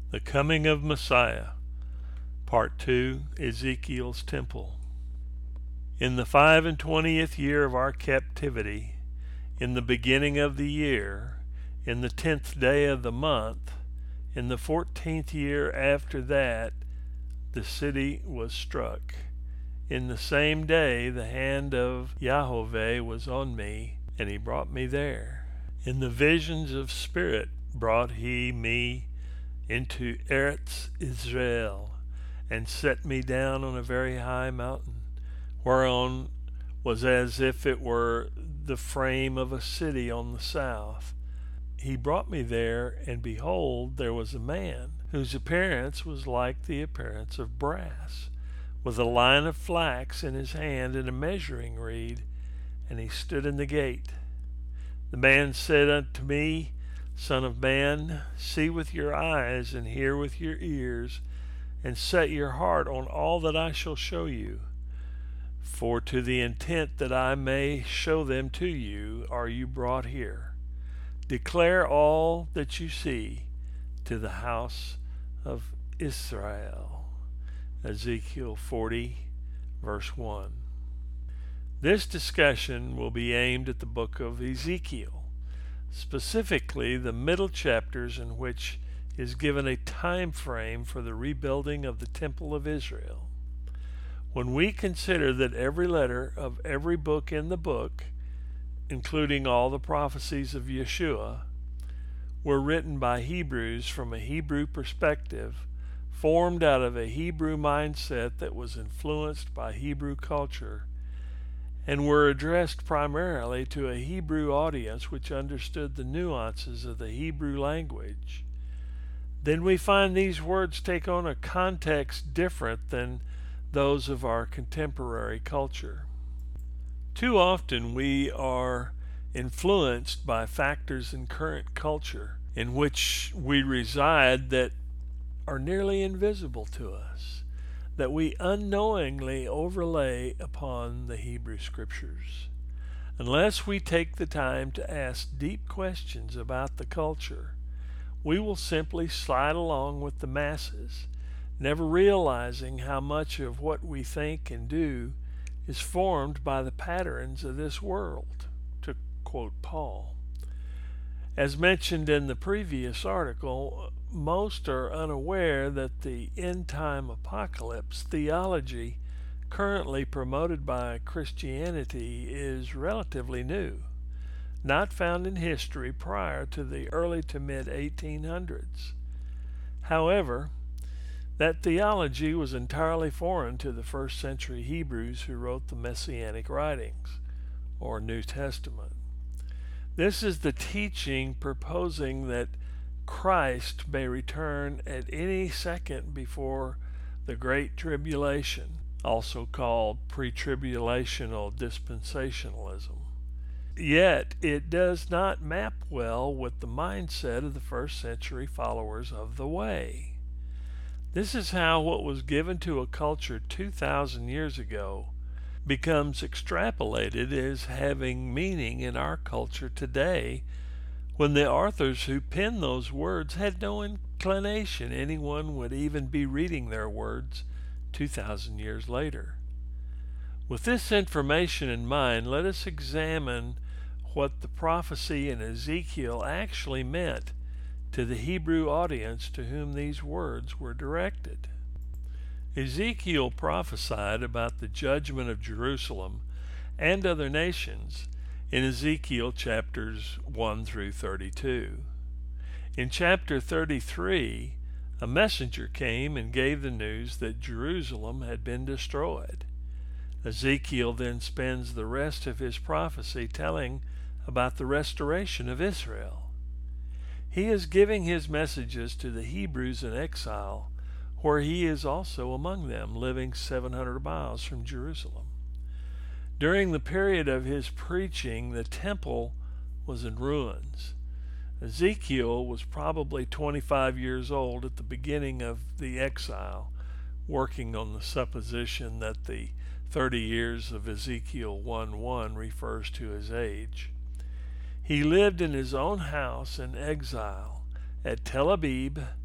The Coming of Messiah, Part 2, Ezekiel's Temple. In the 25th year of our captivity, in the beginning of the year, in the 10th day of the month, in the 14th year after that, the city was struck. In the same day the hand of Yahweh was on me, and he brought me there. In the visions of spirit brought he me into Eretz Israel, and set me down on a very high mountain, whereon was as if it were the frame of a city on the south. He brought me there, and behold, there was a man, whose appearance was like the appearance of brass, with a line of flax in his hand and a measuring reed, and he stood in the gate. The man said unto me, Son of man, see with your eyes, and hear with your ears, and set your heart on all that I shall show you. For to the intent that I may show them to you are you brought here. Declare all that you see to the house of Israel. Ezekiel 40, verse 1. This discussion will be aimed at the book of Ezekiel, specifically the middle chapters in which is given a time frame for the rebuilding of the Temple of Israel. When we consider that every letter of every book in the book, including all the prophecies of Yeshua, were written by Hebrews from a Hebrew perspective, formed out of a Hebrew mindset that was influenced by Hebrew culture, and were addressed primarily to a Hebrew audience which understood the nuances of the Hebrew language, then we find these words take on a context different than those of our contemporary culture. Too often we are influenced by factors in current culture in which we reside that are nearly invisible to us, that we unknowingly overlay upon the Hebrew Scriptures. Unless we take the time to ask deep questions about the culture, we will simply slide along with the masses, never realizing how much of what we think and do is formed by the patterns of this world, to quote Paul. As mentioned in the previous article, most are unaware that the end-time apocalypse theology currently promoted by Christianity is relatively new, not found in history prior to the early to mid-1800s. However, that theology was entirely foreign to the first century Hebrews who wrote the Messianic writings, or New Testament. This is the teaching proposing that Christ may return at any second before the Great Tribulation, also called pre-tribulational dispensationalism. Yet it does not map well with the mindset of the first century followers of the Way. This is how what was given to a culture 2,000 years ago becomes extrapolated as having meaning in our culture today, when the authors who penned those words had no inclination anyone would even be reading their words 2,000 years later. With this information in mind, let us examine what the prophecy in Ezekiel actually meant to the Hebrew audience to whom these words were directed. Ezekiel prophesied about the judgment of Jerusalem and other nations in Ezekiel chapters 1 through 32. In chapter 33, a messenger came and gave the news that Jerusalem had been destroyed. Ezekiel then spends the rest of his prophecy telling about the restoration of Israel. He is giving his messages to the Hebrews in exile, where he is also among them, living 700 miles from Jerusalem. During the period of his preaching, the temple was in ruins. Ezekiel was probably 25 years old at the beginning of the exile, working on the supposition that the 30 years of Ezekiel 1:1 refers to his age. He lived in his own house in exile at Tel Abib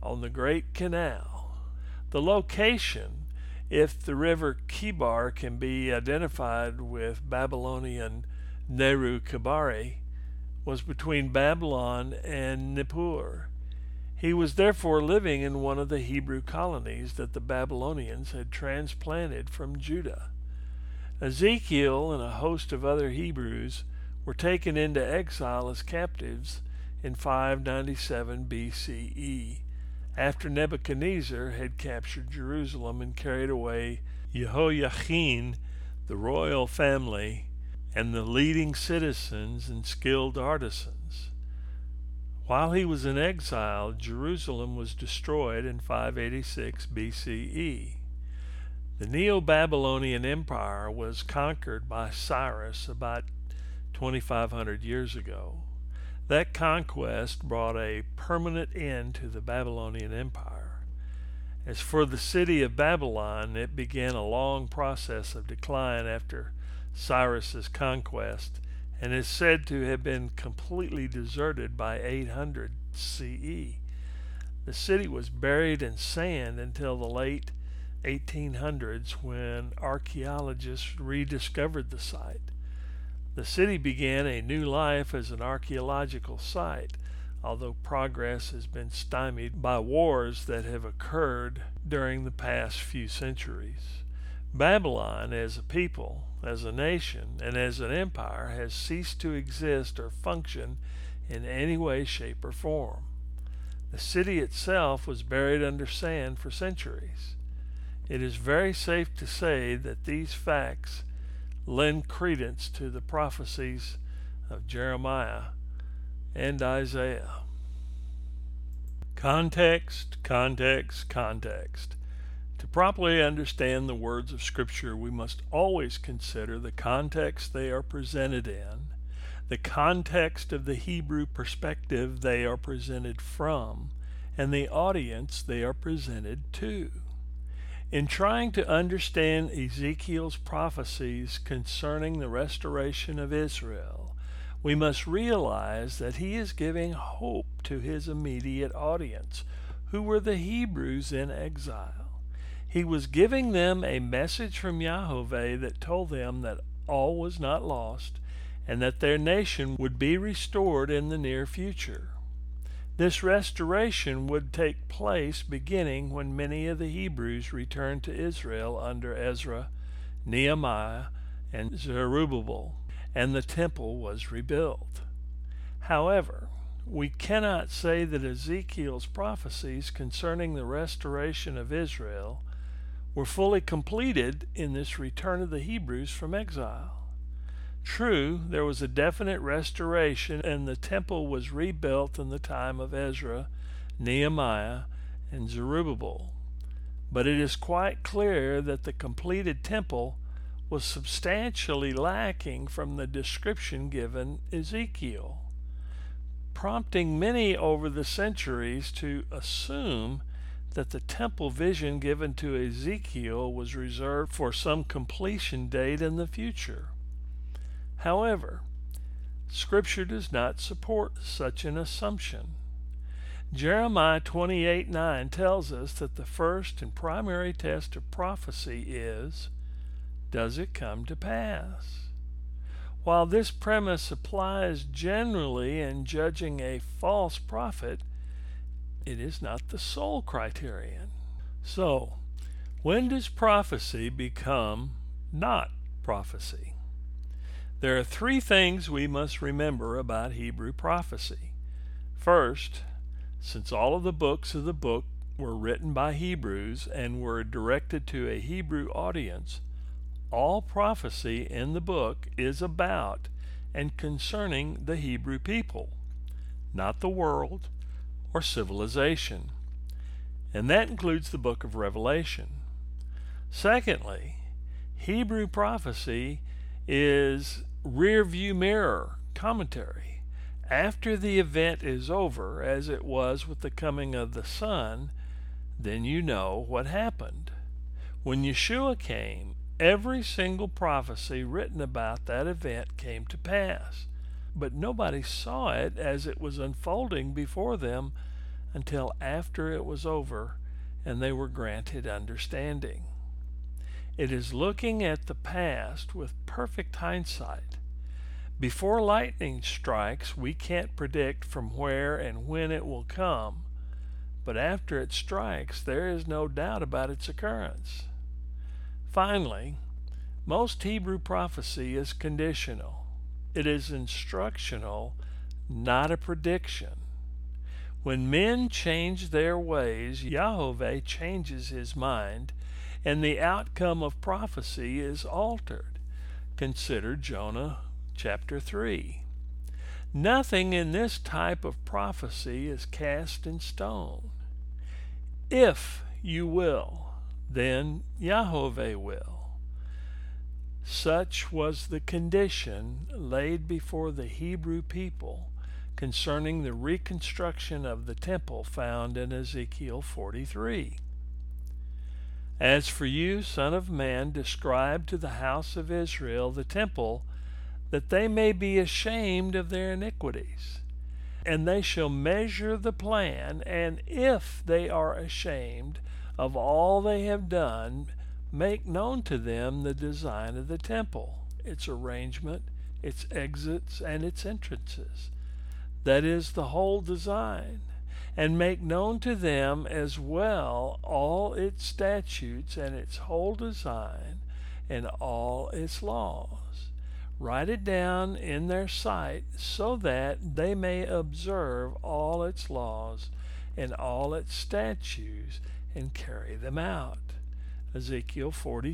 on the Great Canal. The location, if the river Kebar can be identified with Babylonian Neru Kebari, was between Babylon and Nippur. He was therefore living in one of the Hebrew colonies that the Babylonians had transplanted from Judah. Ezekiel and a host of other Hebrews were taken into exile as captives in 597 BCE, after Nebuchadnezzar had captured Jerusalem and carried away Jehoiachin, the royal family, and the leading citizens and skilled artisans. While he was in exile, Jerusalem was destroyed in 586 BCE. The Neo-Babylonian Empire was conquered by Cyrus about 2,500 years ago. That conquest brought a permanent end to the Babylonian Empire. As for the city of Babylon, it began a long process of decline after Cyrus's conquest, and is said to have been completely deserted by 800 CE. The city was buried in sand until the late 1800s when archaeologists rediscovered the site. The city began a new life as an archaeological site, although progress has been stymied by wars that have occurred during the past few centuries. Babylon as a people, as a nation, and as an empire has ceased to exist or function in any way, shape, or form. The city itself was buried under sand for centuries. It is very safe to say that these facts lend credence to the prophecies of Jeremiah and Isaiah. Context, context, context. To properly understand the words of Scripture, we must always consider the context they are presented in, the context of the Hebrew perspective they are presented from, and the audience they are presented to. In trying to understand Ezekiel's prophecies concerning the restoration of Israel, we must realize that he is giving hope to his immediate audience, who were the Hebrews in exile. He was giving them a message from Yahweh that told them that all was not lost and that their nation would be restored in the near future. This restoration would take place beginning when many of the Hebrews returned to Israel under Ezra, Nehemiah, and Zerubbabel, and the temple was rebuilt. However, we cannot say that Ezekiel's prophecies concerning the restoration of Israel were fully completed in this return of the Hebrews from exile. True, there was a definite restoration and the temple was rebuilt in the time of Ezra, Nehemiah, and Zerubbabel. But it is quite clear that the completed temple was substantially lacking from the description given Ezekiel, prompting many over the centuries to assume that the temple vision given to Ezekiel was reserved for some completion date in the future. However, Scripture does not support such an assumption. Jeremiah 28:9 tells us that the first and primary test of prophecy is, does it come to pass? While this premise applies generally in judging a false prophet, it is not the sole criterion. So, when does prophecy become not prophecy? There are three things we must remember about Hebrew prophecy. First, since all of the books of the book were written by Hebrews and were directed to a Hebrew audience, all prophecy in the book is about and concerning the Hebrew people, not the world or civilization. And that includes the book of Revelation. Secondly, Hebrew prophecy is rear-view mirror commentary. After the event is over, as it was with the coming of the Son, then you know what happened. When Yeshua came, every single prophecy written about that event came to pass, but nobody saw it as it was unfolding before them until after it was over and they were granted understanding. It is looking at the past with perfect hindsight. Before lightning strikes, we can't predict from where and when it will come, but after it strikes, there is no doubt about its occurrence. Finally, most Hebrew prophecy is conditional. It is instructional, not a prediction. When men change their ways, Yahweh changes his mind, and the outcome of prophecy is altered. Consider Jonah chapter 3. Nothing in this type of prophecy is cast in stone. If you will, then Yahweh will. Such was the condition laid before the Hebrew people concerning the reconstruction of the temple found in Ezekiel 43. As for you, Son of Man, describe to the house of Israel the temple, that they may be ashamed of their iniquities. And they shall measure the plan, and if they are ashamed of all they have done, make known to them the design of the temple, its arrangement, its exits, and its entrances. That is the whole design. And make known to them as well all its statutes and its whole design and all its laws. Write it down in their sight, so that they may observe all its laws and all its statutes and carry them out. Ezekiel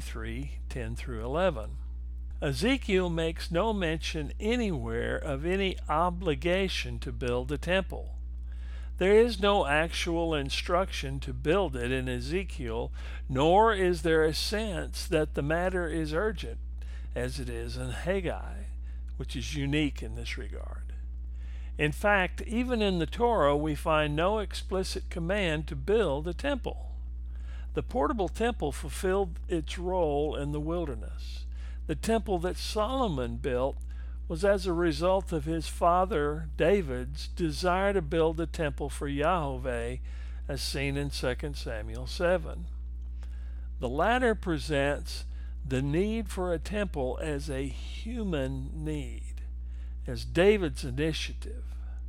43:10 through 11. Ezekiel makes no mention anywhere of any obligation to build a temple. There is no actual instruction to build it in Ezekiel, nor is there a sense that the matter is urgent, as it is in Haggai, which is unique in this regard. In fact, even in the Torah, we find no explicit command to build a temple. The portable temple fulfilled its role in the wilderness. The temple that Solomon built was as a result of his father David's desire to build a temple for Yahweh, as seen in 2 Samuel 7. The latter presents the need for a temple as a human need, as David's initiative.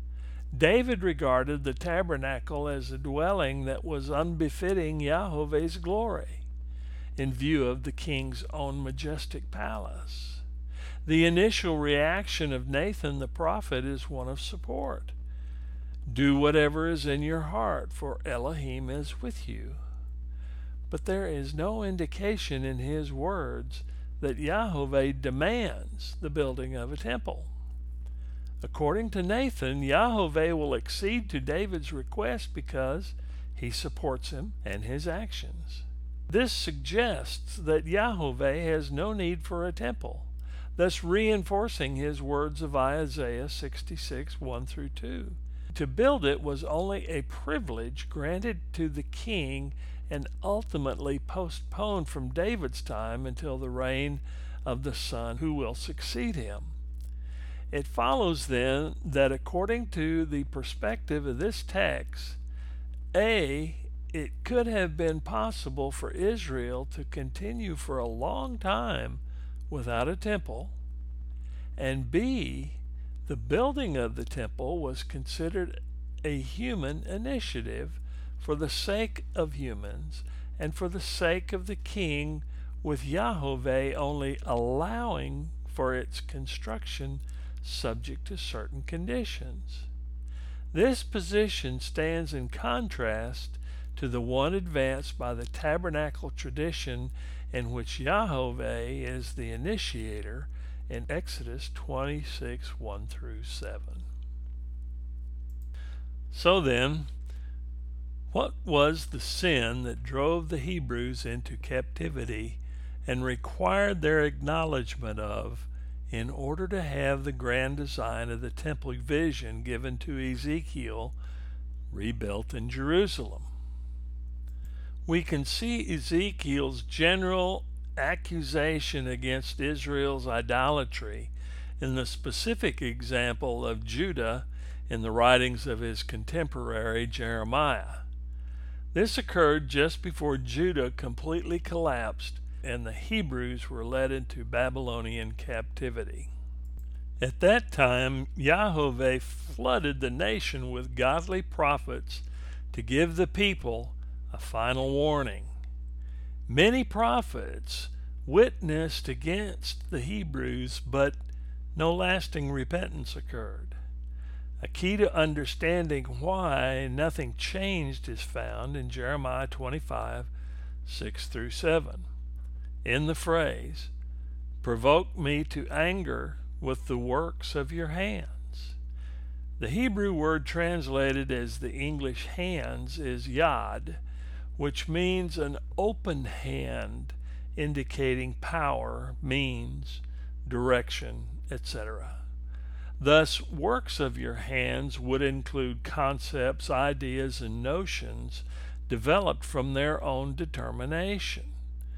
David regarded the tabernacle as a dwelling that was unbefitting Yahweh's glory, in view of the king's own majestic palace. The initial reaction of Nathan the prophet is one of support. Do whatever is in your heart, for Elohim is with you. But there is no indication in his words that Yahweh demands the building of a temple. According to Nathan, Yahweh will accede to David's request because he supports him and his actions. This suggests that Yahweh has no need for a temple, thus reinforcing his words of Isaiah 66:1 through 2. To build it was only a privilege granted to the king and ultimately postponed from David's time until the reign of the son who will succeed him. It follows then that according to the perspective of this text, it could have been possible for Israel to continue for a long time without a temple, and B, the building of the temple was considered a human initiative for the sake of humans and for the sake of the king, with Yahweh only allowing for its construction subject to certain conditions. This position stands in contrast to the one advanced by the tabernacle tradition, in which Yahweh is the initiator in Exodus 26:1 through 7. So then, what was the sin that drove the Hebrews into captivity and required their acknowledgement of, in order to have the grand design of the temple vision given to Ezekiel rebuilt in Jerusalem? We can see Ezekiel's general accusation against Israel's idolatry in the specific example of Judah in the writings of his contemporary Jeremiah. This occurred just before Judah completely collapsed and the Hebrews were led into Babylonian captivity. At that time, Yahovah flooded the nation with godly prophets to give the people a final warning. Many prophets witnessed against the Hebrews, but no lasting repentance occurred. A key to understanding why nothing changed is found in Jeremiah 25, 6 through 7. In the phrase, "Provoke me to anger with the works of your hands." The Hebrew word translated as the English hands is yad, which means an open hand, indicating power, means, direction, etc. Thus, works of your hands would include concepts, ideas, and notions developed from their own determination,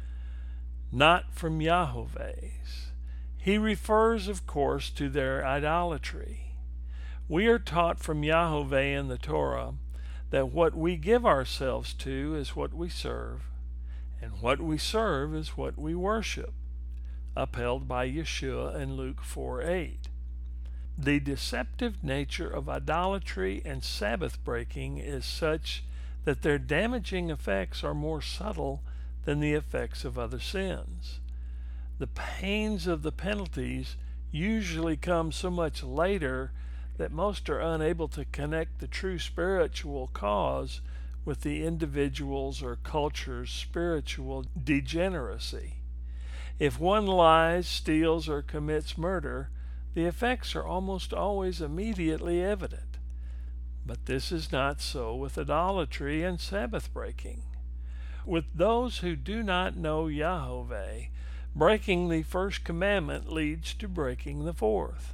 not from Yahovah's. He refers, of course, to their idolatry. We are taught from Yahovah in the Torah that what we give ourselves to is what we serve, and what we serve is what we worship, upheld by Yeshua in Luke 4:8. The deceptive nature of idolatry and Sabbath breaking is such that their damaging effects are more subtle than the effects of other sins. The pains of the penalties usually come so much later that most are unable to connect the true spiritual cause with the individual's or culture's spiritual degeneracy. If one lies, steals, or commits murder, the effects are almost always immediately evident. But this is not so with idolatry and Sabbath breaking. With those who do not know Yahovah, breaking the first commandment leads to breaking the fourth.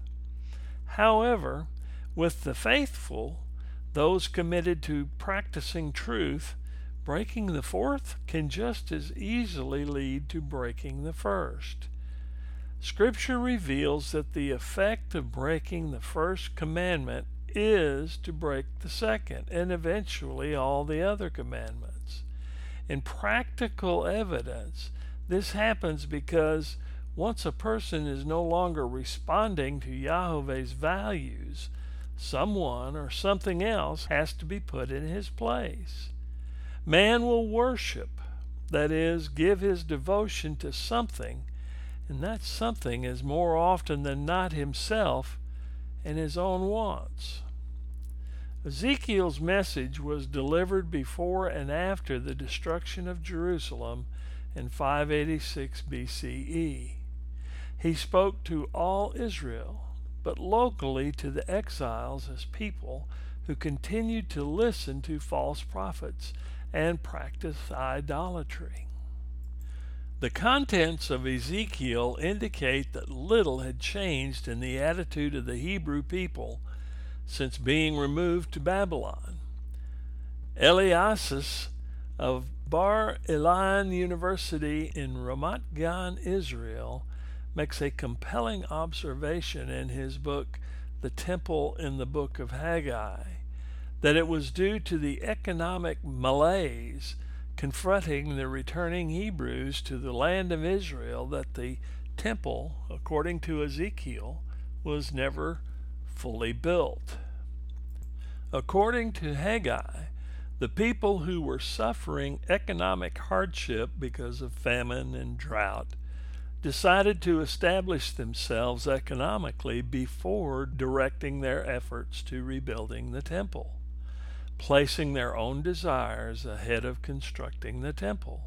However, with the faithful, those committed to practicing truth, breaking the fourth can just as easily lead to breaking the first. Scripture reveals that the effect of breaking the first commandment is to break the second and eventually all the other commandments. In practical evidence, this happens because once a person is no longer responding to Yahovah's values, someone or something else has to be put in his place. Man will worship, that is, give his devotion to something, and that something is more often than not himself and his own wants. Ezekiel's message was delivered before and after the destruction of Jerusalem in 586 BCE. He spoke to all Israel, but locally to the exiles as people who continued to listen to false prophets and practice idolatry. The contents of Ezekiel indicate that little had changed in the attitude of the Hebrew people since being removed to Babylon. Eliasis of Bar Ilan University in Ramat Gan, Israel, makes a compelling observation in his book, The Temple in the Book of Haggai, that it was due to the economic malaise confronting the returning Hebrews to the land of Israel that the temple, according to Ezekiel, was never fully built. According to Haggai, the people who were suffering economic hardship because of famine and drought decided to establish themselves economically before directing their efforts to rebuilding the temple, placing their own desires ahead of constructing the temple.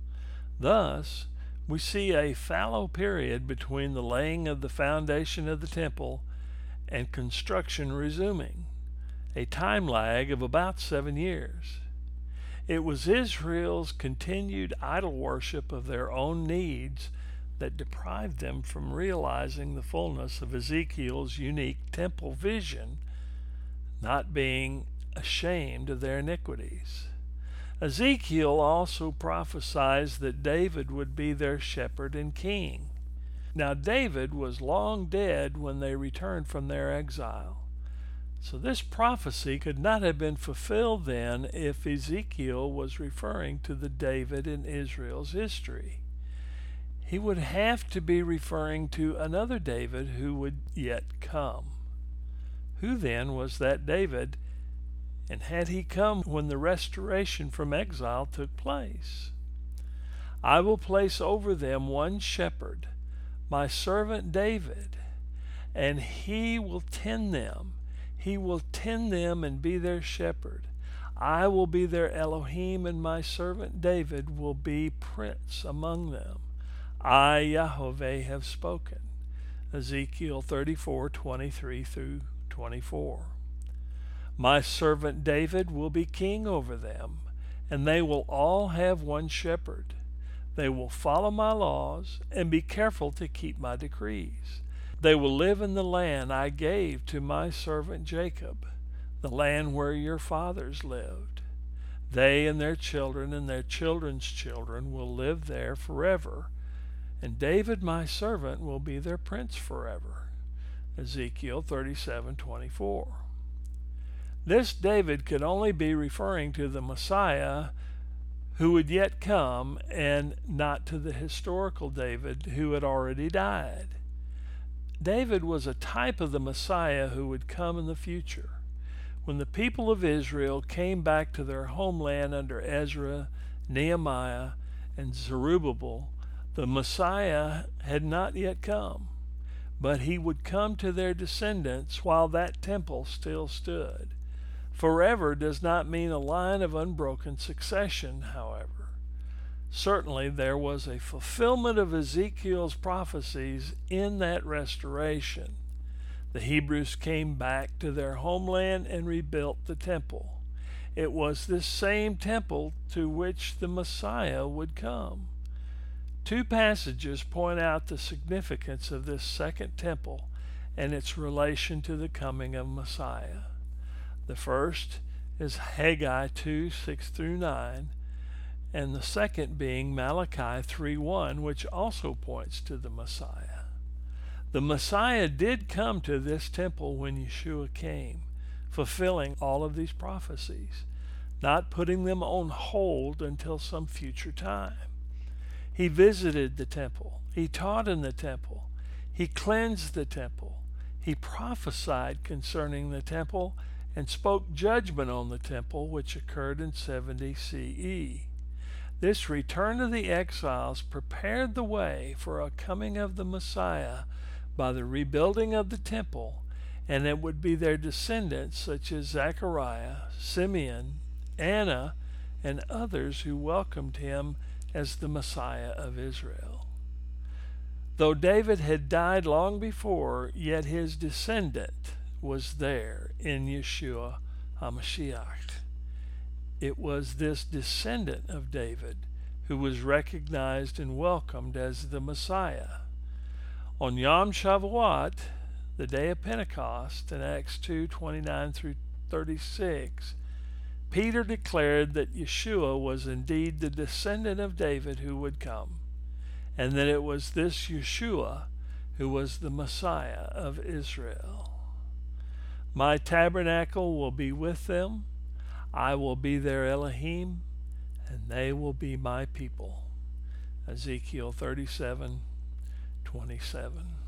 Thus, we see a fallow period between the laying of the foundation of the temple and construction resuming, a time lag of about 7 years. It was Israel's continued idol worship of their own needs that deprived them from realizing the fullness of Ezekiel's unique temple vision, not being ashamed of their iniquities. Ezekiel also prophesies that David would be their shepherd and king. Now David was long dead when they returned from their exile. So this prophecy could not have been fulfilled then if Ezekiel was referring to the David in Israel's history. He would have to be referring to another David who would yet come. Who then was that David, and had he come when the restoration from exile took place? I will place over them one shepherd, my servant David, and he will tend them. He will tend them and be their shepherd. I will be their Elohim, and my servant David will be prince among them. I, Yahweh, have spoken. Ezekiel 34:23 through 24. My servant David will be king over them, and they will all have one shepherd. They will follow my laws and be careful to keep my decrees. They will live in the land I gave to my servant Jacob, the land where your fathers lived. They and their children and their children's children will live there forever, and David my servant will be their prince forever. Ezekiel 37:24. This David could only be referring to the Messiah who would yet come, and not to the historical David who had already died. David was a type of the Messiah who would come in the future. When the people of Israel came back to their homeland under Ezra, Nehemiah, and Zerubbabel, the Messiah had not yet come, but he would come to their descendants while that temple still stood. Forever does not mean a line of unbroken succession, however. Certainly there was a fulfillment of Ezekiel's prophecies in that restoration. The Hebrews came back to their homeland and rebuilt the temple. It was this same temple to which the Messiah would come. Two passages point out the significance of this second temple and its relation to the coming of Messiah. The first is Haggai 2:6 through 9, and the second being Malachi 3:1, which also points to the Messiah. The Messiah did come to this temple when Yeshua came, fulfilling all of these prophecies, not putting them on hold until some future time. He visited the temple. He taught in the temple. He cleansed the temple. He prophesied concerning the temple and spoke judgment on the temple, which occurred in 70 CE. This return of the exiles prepared the way for a coming of the Messiah by the rebuilding of the temple, and it would be their descendants such as Zechariah, Simeon, Anna, and others who welcomed him as the Messiah of Israel. Though David had died long before, yet his descendant was there in Yeshua HaMashiach. It was this descendant of David who was recognized and welcomed as the Messiah. On Yom Shavuot, the day of Pentecost, in Acts 2:29 through 36, Peter declared that Yeshua was indeed the descendant of David who would come, and that it was this Yeshua who was the Messiah of Israel. My tabernacle will be with them. I will be their Elohim, and they will be my people. Ezekiel 37:27.